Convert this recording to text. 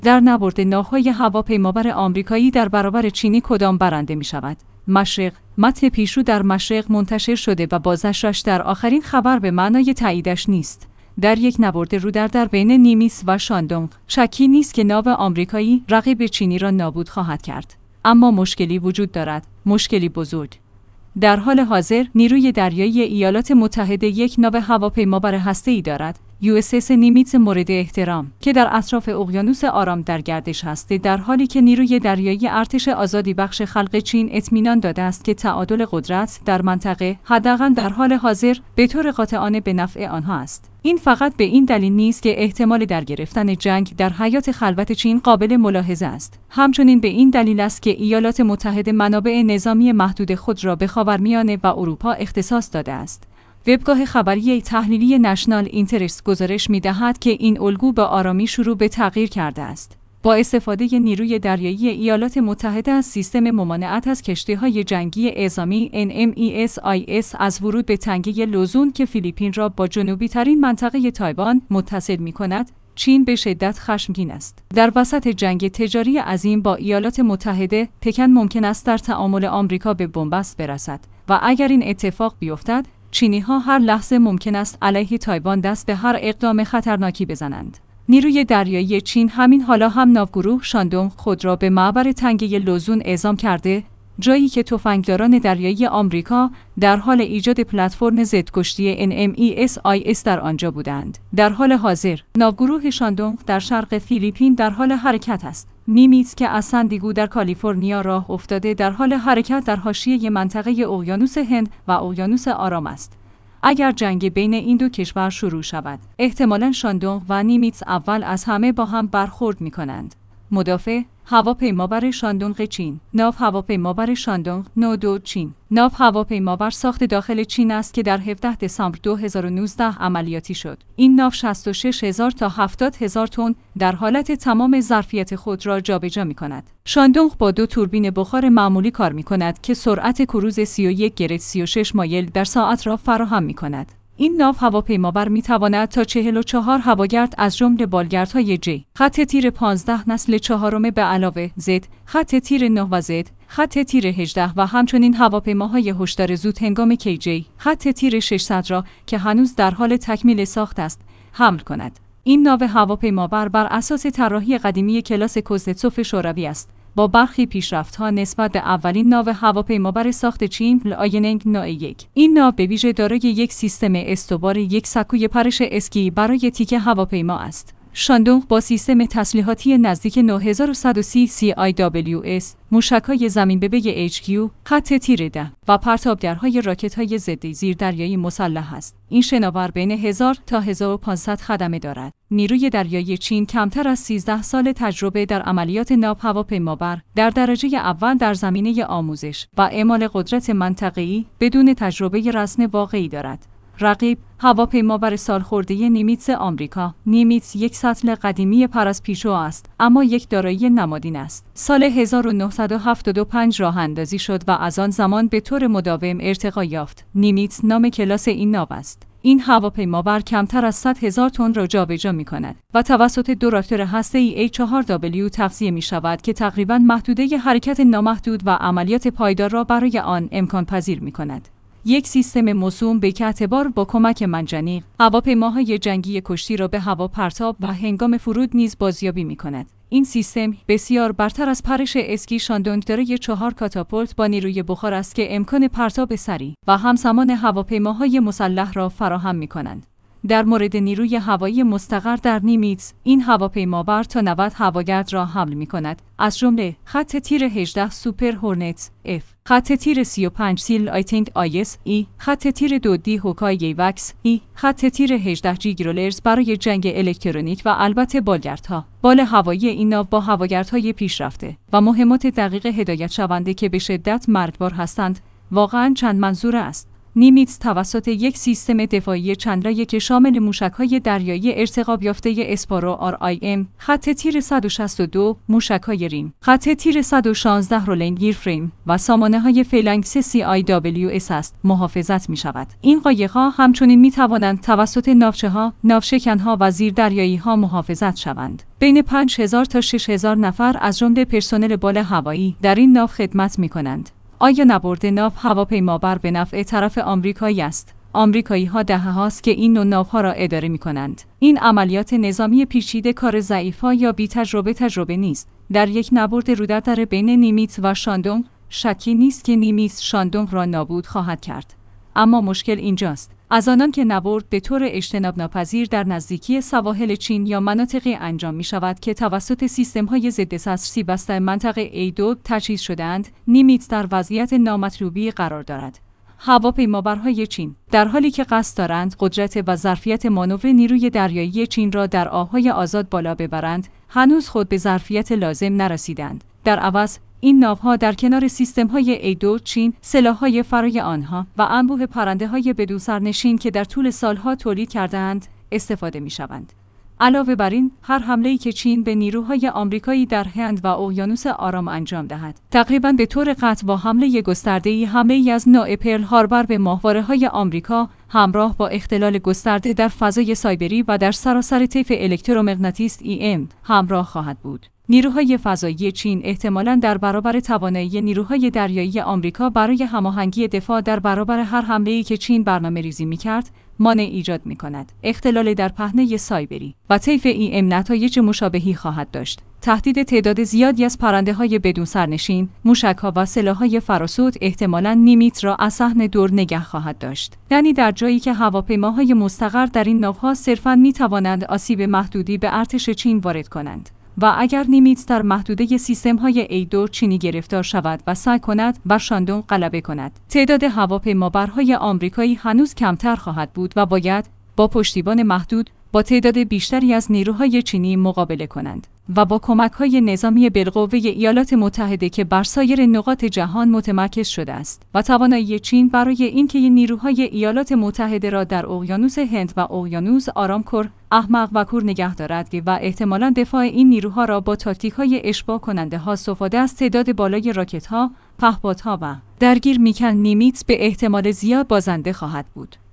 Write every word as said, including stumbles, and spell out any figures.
در نبرد ناوهای هواپیمابر آمریکایی در برابر چینی کدام برنده می شود؟ مشرق. متن پیشرو در مشرق منتشر شده و بازنشرش در آخرین خبر به معنای تاییدش نیست. در یک نبرد رو در در بین نیمیتز و شاندونگ، شکی نیست که ناو آمریکایی رقیب چینی را نابود خواهد کرد. اما مشکلی وجود دارد، مشکلی بزرگ. در حال حاضر نیروی دریایی ایالات متحده یک ناو هواپیمابر هسته‌ای دارد، یو اس اس نیمیتز مورد احترام، که در اطراف اقیانوس آرام در گردش است، در حالی که نیروی دریایی ارتش آزادی بخش خلق چین اطمینان داده است که تعادل قدرت در منطقه حداقل در حال حاضر به طور قاطعانه به نفع آنها است. این فقط به این دلیل نیست که احتمال در گرفتن جنگ در حیات خلوت چین قابل ملاحظه است. همچنین به این دلیل است که ایالات متحده منابع نظامی محدود خود را به خاورمیانه و اروپا اختصاص داده است. وبگاه خبری تحلیلی نشنال اینترست گزارش می‌دهد که این الگو به آرامی شروع به تغییر کرده است. با استفاده نیروی دریایی ایالات متحده از سیستم ممانعت از کشتی‌های جنگی اعزامی ان ام ای اس آی اس از ورود به تنگه لوزون که فیلیپین را با جنوبی‌ترین منطقه تایوان متصل می‌کند، چین به شدت خشمگین است. در وسط جنگ تجاری عظیم با ایالات متحده، پکن ممکن است در تعامل آمریکا به بنبست برسد و اگر این اتفاق بیفتد، چینی‌ها هر لحظه ممکن است علیه تایوان دست به هر اقدام خطرناکی بزنند. نیروی دریایی چین همین حالا هم ناوگروه شاندونگ خود را به معبر تنگه لوزون اعزام کرده، جایی که تفنگداران دریایی آمریکا در حال ایجاد پلتفرم ضدکشتی ان ام ای اس آی اس در آنجا بودند. در حال حاضر، ناوگروه شاندونگ در شرق فیلیپین در حال حرکت است. نیمیتز که از سان دیگو در کالیفرنیا راه افتاده در حال حرکت در حاشیه منطقه اقیانوس هند و اقیانوس آرام است. اگر جنگ بین این دو کشور شروع شود، احتمالاً شاندونگ و نیمیتز اول از همه با هم برخورد می‌کنند. مدافع هواپیمابر شاندونگ چین. ناو هواپیمابر شاندونگ نو دو چین. ناو هواپیمابر ساخت داخل چین است که در هفدهم دسامبر دو هزار و نوزده عملیاتی شد. این ناو شصت و شش هزار تا هفتاد هزار تن در حالت تمام ظرفیت خود را جابجا می‌کند. شاندونگ با دو توربین بخار معمولی کار می‌کند که سرعت کروز سی و یک گرد سی و شش مایل در ساعت را فراهم می‌کند. این ناو هواپیمابر می‌تواند تا چهل و چهار هواگرد از جمله بالگردهای جی، خط تیر پانزده نسل چهارم به علاوه زد، خط تیر نه و زد، خط تیر هجده و همچنین هواپیماهای هشدار زود هنگام کی جی، خط تیر ششصد را که هنوز در حال تکمیل ساخت است، حمل کند. این ناو هواپیمابر بر اساس طراحی قدیمی کلاس کوزنتسوف شوروی است، با برخی پیشرفت‌ها نسبت به اولین ناو هواپیمابر ساخت چین لایننگ نه یک. این ناو به ویژه دارای یک سیستم استوار یک سکوی پرش اسکی برای تیک هواپیما است. شاندونگ با سیستم تسلیحاتی نزدیک نه هزار و صد و سی سی آی دبلیو اس، موشک‌های زمین‌به اچ کیو، خط تیر ده و پرتابدرهای راکت‌های ضد زیردریایی مسلح است. این شناور بین هزار تا هزار و پانصد خدمه دارد. نیروی دریایی چین کمتر از سیزده سال تجربه در عملیات ناو هواپیمابر در درجه اول در زمینه آموزش و اعمال قدرت منطقه‌ای بدون تجربه رسم واقعی دارد. رقیب هواپیمابر سالخورده نیمیتز آمریکا. نیمیتز یک سطل قدیمی پرازپیچو است، اما یک دارایی نمادین است. سال هزار و نهصد و هفتاد و پنج راه اندازی شد و از آن زمان به طور مداوم ارتقا یافت. نیمیتز نام کلاس این ناو است. این هواپیمابر کمتر از صد هزار تن را جابجا می‌کند و توسط دو راکتور هسته‌ای ای چهار دبلیو تغذیه می‌شود که تقریباً محدوده حرکت نامحدود و عملیات پایدار را برای آن امکان پذیر می‌کند. یک سیستم موسوم به اعتبار با کمک منجنیق، هواپیماهای جنگی کشتی را به هوا پرتاب و هنگام فرود نیز بازیابی می‌کند. این سیستم بسیار برتر از پرش اسکی شاندونگ دارای چهار کاتاپولت با نیروی بخار است که امکان پرتاب سریع و همزمان هواپیماهای مسلح را فراهم می‌کنند. در مورد نیروی هوایی مستقر در نیمیتز، این هواپیمابر تا نود هواگرد را حمل می‌کند، از جمله خط تیر هجده سوپر هورنت اف، خط تیر سی و پنج سیل آیتینگ آیس ای، خط تیر دو دی هوکای وکس ای، خط تیر هجده جی گرولرز برای جنگ الکترونیک و البته بالگردها. بال هوایی این ناو با هواگردهای پیشرفته و مهمات دقیق هدایت شونده که به شدت مرگبار هستند، واقعاً چند منظوره است. نیمیتز توسط یک سیستم دفاعی چندلایه که شامل موشک‌های دریایی ارتقاب یافته اسپارو آر آی ام، خط تیر صد و شصت و دو، موشک‌های ریم، خط تیر صد و شانزده رولینگ گیرفریم و سامانه‌های فیلنکس سی آی دبلیو اس است محافظت می‌شود. این قایق‌ها همچنین می‌توانند توسط ناوچه‌ها، ناوشکن‌ها و زیردریایی‌ها محافظت شوند. بین پنج هزار تا شش هزار نفر از جمله پرسنل بال هوایی در این ناو خدمت می‌کنند. آیا نبرد ناو هواپیمابر به نفع طرف آمریکایی است؟ آمریکایی‌ها دهه‌هاست که این نوع ناوها را اداره می‌کنند. این عملیات نظامی پیچیده کار ضعیف‌ها یا بی تجربه تجربه نیست. در یک نبرد رودردر بین نیمیتز و شاندونگ، شکی نیست که نیمیتز شاندونگ را نابود خواهد کرد. اما مشکل اینجاست. از آنان که نبرد به طور اجتناب ناپذیر در نزدیکی سواحل چین یا مناطقی انجام می شود که توسط سیستم‌های ضد دسترسی بسته منطقه ای دو تجهیز شده‌اند، نیمیتز در وضعیت نامطلوبی قرار دارد. هواپیمابرهای چین در حالی که قصد دارند قدرت و ظرفیت مانور نیروی دریایی چین را در آب‌های آزاد بالا ببرند، هنوز خود به ظرفیت لازم نرسیدند. در عوض این ناوها در کنار سیستم‌های ای دو چین، سلاح‌های فرای آنها و انبوه پرنده‌های بدون سرنشین که در طول سالها تولید کرده‌اند، استفاده می‌شوند. علاوه بر این، هر حمله‌ای که چین به نیروهای آمریکایی در هند و اقیانوس آرام انجام دهد، تقریباً به طور قطع با حمله گسترده‌ای حمله‌ای از نوع پرل هاربر به ماهواره‌های آمریکا، همراه با اختلال گسترده در فضای سایبری و در سراسر طیف الکترومغناطیس ای ام همراه خواهد بود. نیروهای فضایی چین احتمالاً در برابر توانایی نیروهای دریایی آمریکا برای هماهنگی دفاع در برابر هر حمله‌ای که چین برنامه‌ریزی می‌کرد، مانع ایجاد می‌کند. اختلال در پهنه سایبری و طیف ای ام نتایج مشابهی خواهد داشت. تهدید تعداد زیادی از پرنده‌های بدون سرنشین، موشک‌ها و سلاح‌های فراسود احتمالاً نیمیتز را از صحن دور نگه خواهد داشت. یعنی در جایی که هواپیماهای مستقر در این ناوها صرفاً می‌توانند آسیب محدودی به ارتش چین وارد کنند. و اگر نیمیتز در محدوده سیستم‌های ای دو چینی گرفتار شود و سعی کند بر شاندونگ غلبه کند، تعداد هواپیمابرهای آمریکایی هنوز کمتر خواهد بود و باید با پشتیبان محدود با تعداد بیشتری از نیروهای چینی مقابله کنند و با کمک‌های نظامی بالقوه ایالات متحده که بر سایر نقاط جهان متمرکز شده است و توانایی چین برای اینکه نیروهای ایالات متحده را در اقیانوس هند و اقیانوس آرامکور احمق و کور نگه دارد و احتمالاً دفاع این نیروها را با تاکتیک‌های اشباع کننده ها استفاده از تعداد بالای راکت‌ها، پهپادها و درگیر میکن نیمیتز به احتمال زیاد بازنده خواهد بود.